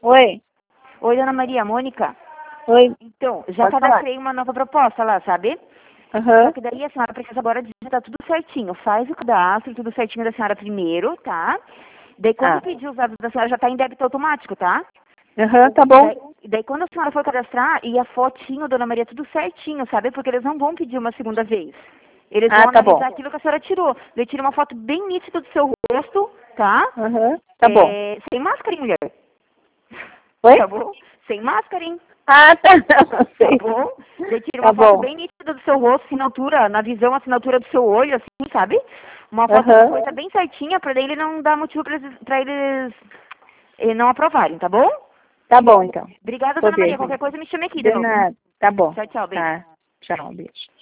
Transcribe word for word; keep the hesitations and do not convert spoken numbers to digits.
Oi. Oi, dona Maria, Mônica. Oi. Então, já Pode cadastrei uma nova proposta lá, sabe? Aham. Só que daí a senhora precisa agora digitar tudo certinho. Faz o cadastro, tudo certinho da senhora primeiro, tá? Daí quando Ah. pedir os dados da senhora já tá em débito automático, tá? Aham, tá bom. Daí, daí quando a senhora for cadastrar, e a fotinho, dona Maria, tudo certinho, sabe? Porque eles não vão pedir uma segunda vez. Eles Ah, vão tá bom. analisar aquilo que a senhora tirou. Daí tira uma foto bem nítida do seu rosto, tá? Aham, tá bom. É, sem máscara, hein, mulher? Oi? Tá bom? Sem máscara, hein? Ah, tá. Tá Sei. bom? Daí tira Tá uma foto bom. bem nítida do seu rosto, assinatura, na visão, assinatura do seu olho, assim, sabe? Uma foto, Aham. coisa bem certinha, pra daí ele não dar motivo pra eles, pra eles eh, não aprovarem, tá bom? Tá bom, então. Obrigada, dona Poder. Maria. Qualquer coisa me chame aqui de De novo. nada. Tá bom. Tchau, tchau, beijo. Tá. Tchau, beijo.